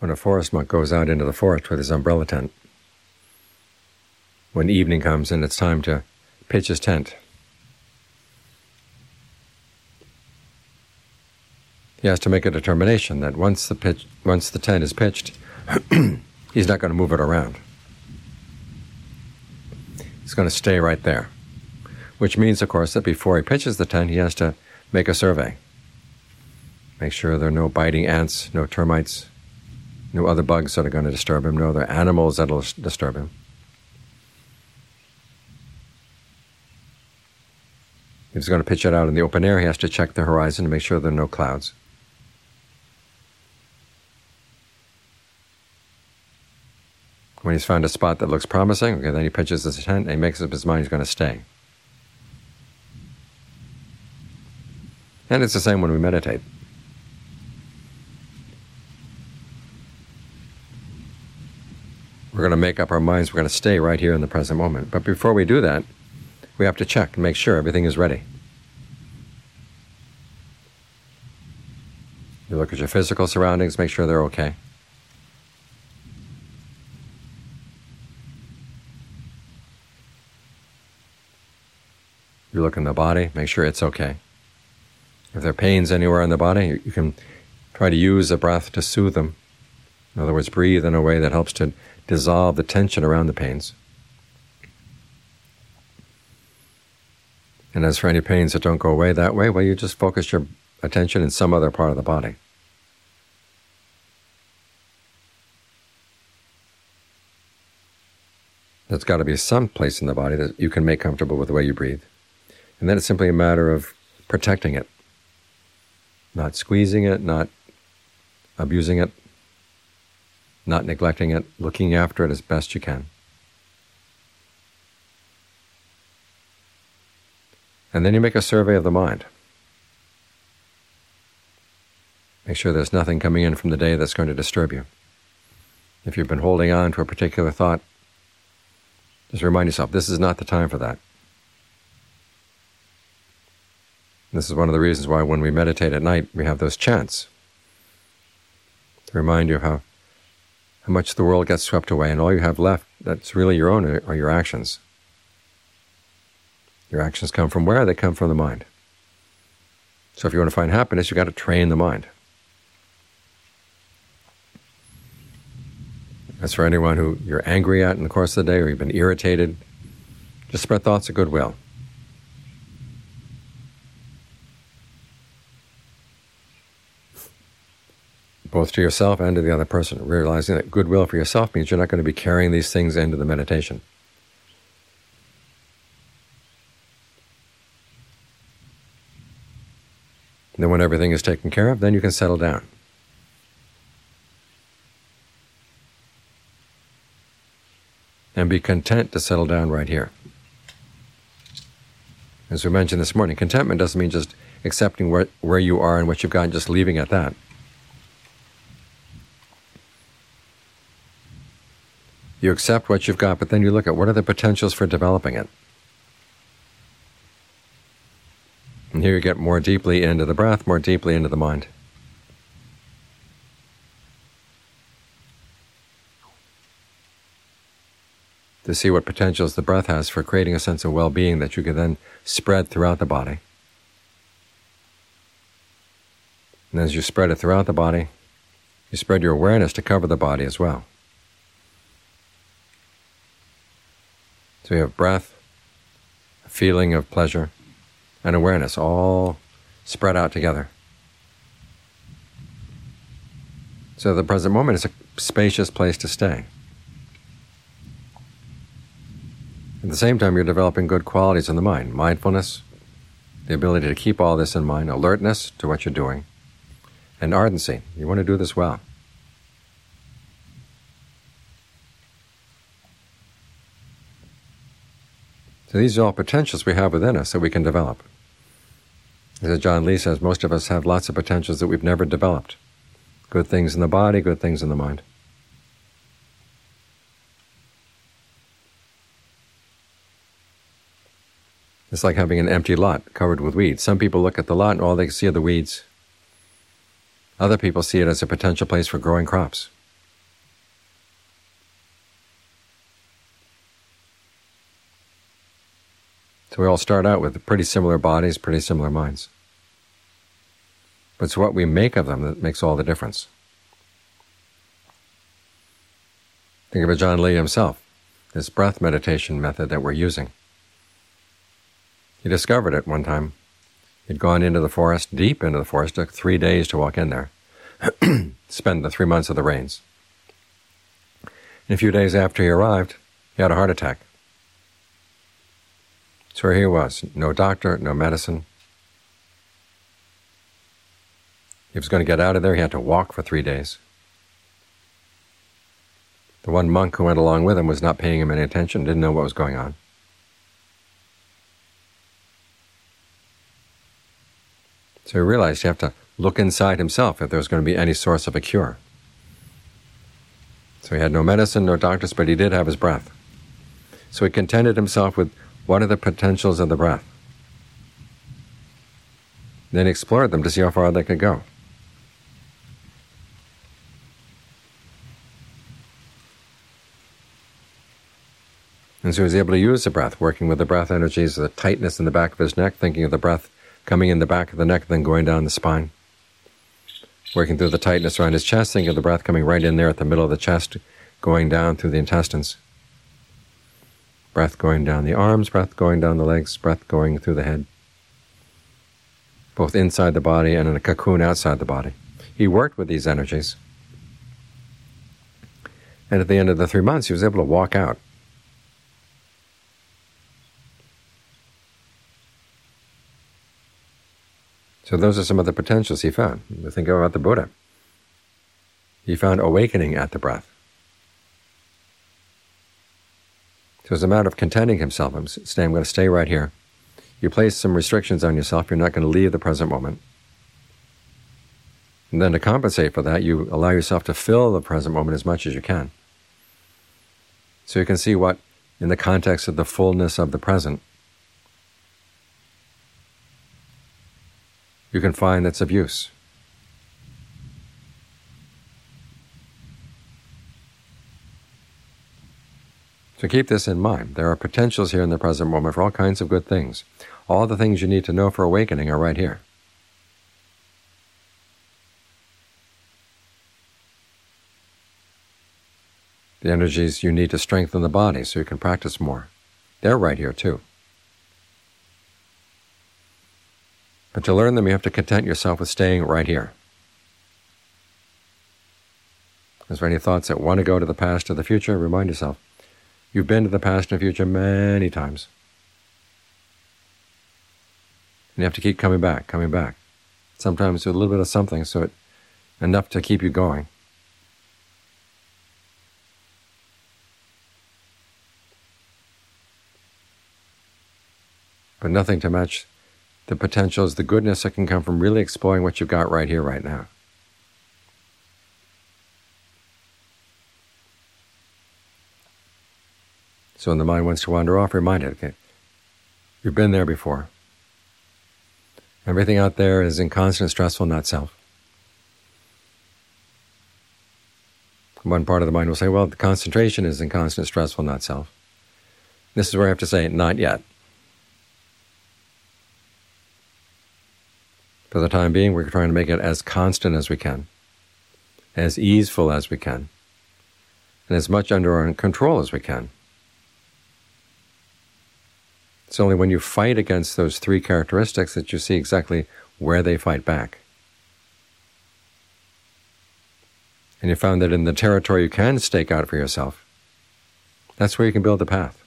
when a forest monk goes out into the forest with his umbrella tent, when evening comes and it's time to pitch his tent, he has to make a determination that once the tent is pitched, he's not going to move it around. He's going to stay right there. Which means, of course, that before he pitches the tent, he has to make a survey. Make sure there are no biting ants, no termites, no other bugs that are going to disturb him, no other animals that will disturb him. If he's going to pitch it out in the open air, he has to check the horizon to make sure there are no clouds. When he's found a spot that looks promising, okay, then he pitches his tent and he makes up his mind he's going to stay. And it's the same when we meditate. We're going to make up our minds, we're going to stay right here in the present moment. But before we do that, we have to check and make sure everything is ready. You look at your physical surroundings, make sure they're okay. You look in the body, make sure it's okay. If there are pains anywhere in the body, you can try to use the breath to soothe them. In other words, breathe in a way that helps to dissolve the tension around the pains. And as for any pains that don't go away that way, well, you just focus your attention in some other part of the body. There's got to be some place in the body that you can make comfortable with the way you breathe. And then it's simply a matter of protecting it. Not squeezing it, not abusing it, not neglecting it, looking after it as best you can. And then you make a survey of the mind. Make sure there's nothing coming in from the day that's going to disturb you. If you've been holding on to a particular thought, just remind yourself, this is not the time for that. This is one of the reasons why when we meditate at night, we have those chants to remind you of how much the world gets swept away, and all you have left that's really your own are your actions. Your actions come from where? They come from the mind. So if you want to find happiness, you've got to train the mind. As for anyone who you're angry at in the course of the day, or you've been irritated, just spread thoughts of goodwill. Both to yourself and to the other person, realizing that goodwill for yourself means you're not going to be carrying these things into the meditation. And then when everything is taken care of, then you can settle down. And be content to settle down right here. As we mentioned this morning, contentment doesn't mean just accepting where you are and what you've got and just leaving at that. You accept what you've got, but then you look at what are the potentials for developing it. And here you get more deeply into the breath, more deeply into the mind. To see what potentials the breath has for creating a sense of well-being that you can then spread throughout the body. And as you spread it throughout the body, you spread your awareness to cover the body as well. So you have breath, a feeling of pleasure, and awareness all spread out together. So the present moment is a spacious place to stay. At the same time, you're developing good qualities in the mind. Mindfulness, the ability to keep all this in mind, alertness to what you're doing, and ardency. You want to do this well. So these are all potentials we have within us that we can develop. As John Lee says, most of us have lots of potentials that we've never developed. Good things in the body, good things in the mind. It's like having an empty lot covered with weeds. Some people look at the lot and all they see are the weeds. Other people see it as a potential place for growing crops. So we all start out with pretty similar bodies, pretty similar minds. But it's what we make of them that makes all the difference. Think of Ajaan Lee himself, this breath meditation method that we're using. He discovered it one time. He'd gone into the forest, deep into the forest, took 3 days to walk in there, spend the 3 months of the rains. And a few days after he arrived, he had a heart attack. So here he was, no doctor, no medicine. He was going to get out of there, he had to walk for 3 days. The one monk who went along with him was not paying him any attention, didn't know what was going on. So he realized you have to look inside himself if there was going to be any source of a cure. So he had no medicine, no doctors, but he did have his breath. So he contented himself with what are the potentials of the breath. Then he explored them to see how far they could go. And so he was able to use the breath, working with the breath energies, the tightness in the back of his neck, thinking of the breath coming in the back of the neck, then going down the spine. Working through the tightness around his chest, thinking of the breath coming right in there at the middle of the chest, going down through the intestines. Breath going down the arms, breath going down the legs, breath going through the head. Both inside the body and in a cocoon outside the body. He worked with these energies. And at the end of the 3 months, he was able to walk out. So those are some of the potentials he found. Think about the Buddha. He found awakening at the breath. So it's a matter of contenting himself. I'm going to stay right here. You place some restrictions on yourself. You're not going to leave the present moment. And then to compensate for that, you allow yourself to fill the present moment as much as you can. So you can see what, in the context of the fullness of the present, you can find that's of use. So keep this in mind. There are potentials here in the present moment for all kinds of good things. All the things you need to know for awakening are right here. The energies you need to strengthen the body so you can practice more, they're right here too. But to learn them, you have to content yourself with staying right here. Is there any thoughts that want to go to the past or the future? Remind yourself, you've been to the past and the future many times. And you have to keep coming back, coming back. Sometimes with a little bit of something, so enough to keep you going. But nothing to match the potentials, the goodness that can come from really exploring what you've got right here, right now. So when the mind wants to wander off, remind it, okay, you've been there before. Everything out there is inconstant, stressful, not self. One part of the mind will say, well, the concentration is inconstant, stressful, not self. This is where I have to say, not yet. For the time being, we're trying to make it as constant as we can, as easeful as we can, and as much under our control as we can. It's only when you fight against those three characteristics that you see exactly where they fight back. And you found that in the territory you can stake out for yourself, that's where you can build the path.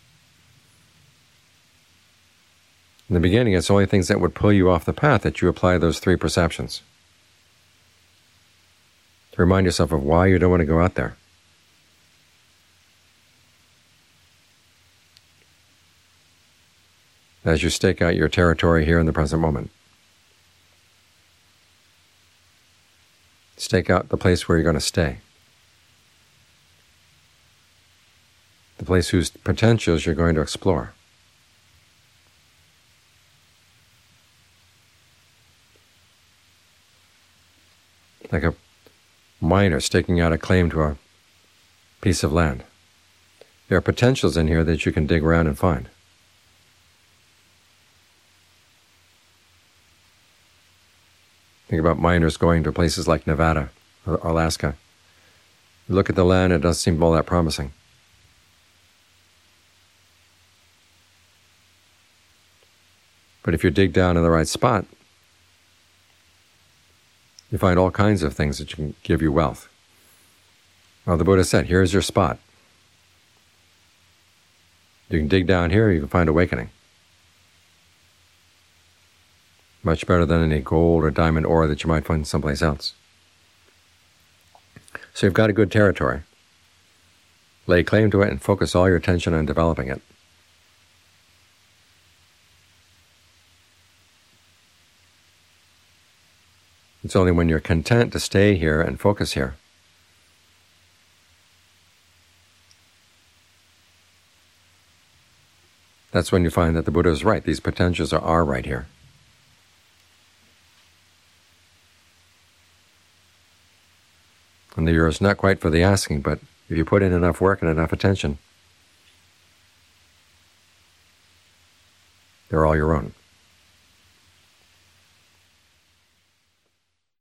In the beginning, it's only things that would pull you off the path that you apply those three perceptions. To remind yourself of why you don't want to go out there. As you stake out your territory here in the present moment. Stake out the place where you're going to stay. The place whose potentials you're going to explore. Like a miner staking out a claim to a piece of land. There are potentials in here that you can dig around and find. Think about miners going to places like Nevada or Alaska. You look at the land, it doesn't seem all that promising. But if you dig down in the right spot, you find all kinds of things that can give you wealth. Well, the Buddha said, here's your spot. You can dig down here, you can find awakening. Much better than any gold or diamond ore that you might find someplace else. So you've got a good territory. Lay claim to it and focus all your attention on developing it. It's only when you're content to stay here and focus here that's when you find that the Buddha is right. These potentials are right here. And the yours not quite for the asking, but if you put in enough work and enough attention, they're all your own.